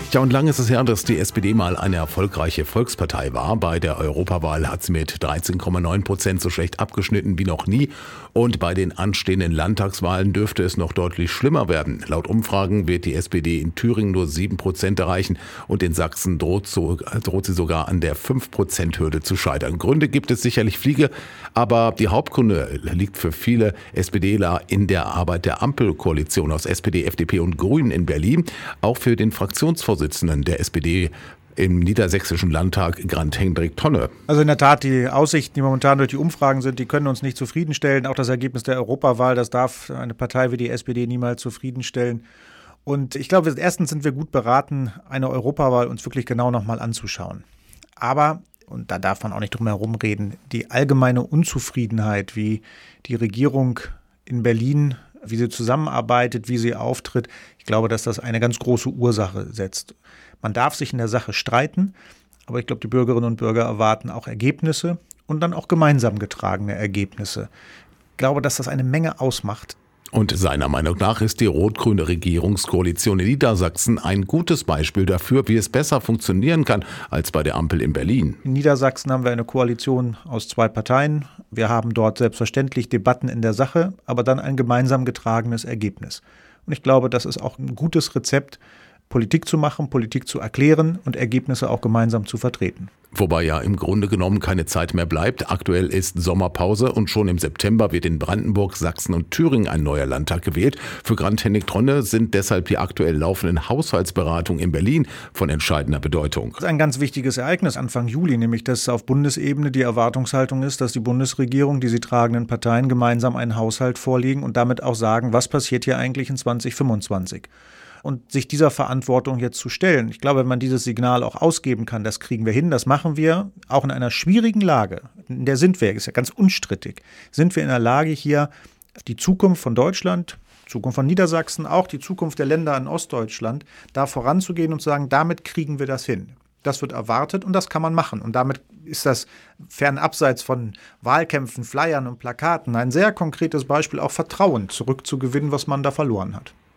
Ja, und lange ist es her, dass die SPD mal eine erfolgreiche Volkspartei war. Bei der Europawahl hat sie mit 13,9% so schlecht abgeschnitten wie noch nie. Und bei den anstehenden Landtagswahlen dürfte es noch deutlich schlimmer werden. Laut Umfragen wird die SPD in Thüringen nur 7% erreichen und in Sachsen droht sie sogar an der 5%-Hürde zu scheitern. Gründe gibt es sicherlich viele, aber die Hauptgründe liegt für viele SPDler in der Arbeit der Ampelkoalition aus SPD, FDP und Grünen in Berlin. Auch für den Fraktionsvorsitzenden der SPD im Niedersächsischen Landtag, Grant-Hendrik Tonne. Also in der Tat, die Aussichten, die momentan durch die Umfragen sind, die können uns nicht zufriedenstellen. Auch das Ergebnis der Europawahl, das darf eine Partei wie die SPD niemals zufriedenstellen. Und ich glaube, erstens sind wir gut beraten, eine Europawahl uns wirklich genau nochmal anzuschauen. Aber, und da darf man auch nicht drum herum reden, die allgemeine Unzufriedenheit, wie die Regierung in Berlin, wie sie zusammenarbeitet, wie sie auftritt, ich glaube, dass das eine ganz große Ursache setzt. Man darf sich in der Sache streiten, aber ich glaube, die Bürgerinnen und Bürger erwarten auch Ergebnisse und dann auch gemeinsam getragene Ergebnisse. Ich glaube, dass das eine Menge ausmacht. Und seiner Meinung nach ist die rot-grüne Regierungskoalition in Niedersachsen ein gutes Beispiel dafür, wie es besser funktionieren kann als bei der Ampel in Berlin. In Niedersachsen haben wir eine Koalition aus 2 Parteien. Wir haben dort selbstverständlich Debatten in der Sache, aber dann ein gemeinsam getragenes Ergebnis. Und ich glaube, das ist auch ein gutes Rezept, Politik zu machen, Politik zu erklären und Ergebnisse auch gemeinsam zu vertreten. Wobei ja im Grunde genommen keine Zeit mehr bleibt. Aktuell ist Sommerpause und schon im September wird in Brandenburg, Sachsen und Thüringen ein neuer Landtag gewählt. Für Grant-Hendrik Tonne sind deshalb die aktuell laufenden Haushaltsberatungen in Berlin von entscheidender Bedeutung. Das ist ein ganz wichtiges Ereignis Anfang Juli, nämlich dass auf Bundesebene die Erwartungshaltung ist, dass die Bundesregierung, die sie tragenden Parteien gemeinsam einen Haushalt vorlegen und damit auch sagen, was passiert hier eigentlich in 2025. Und sich dieser Verantwortung jetzt zu stellen. Ich glaube, wenn man dieses Signal auch ausgeben kann, das kriegen wir hin, das machen wir, auch in einer schwierigen Lage, in der sind wir, ist ja ganz unstrittig, sind wir in der Lage, hier die Zukunft von Deutschland, Zukunft von Niedersachsen, auch die Zukunft der Länder in Ostdeutschland, da voranzugehen und zu sagen, damit kriegen wir das hin. Das wird erwartet und das kann man machen. Und damit ist das fernabseits von Wahlkämpfen, Flyern und Plakaten ein sehr konkretes Beispiel, auch Vertrauen zurückzugewinnen, was man da verloren hat.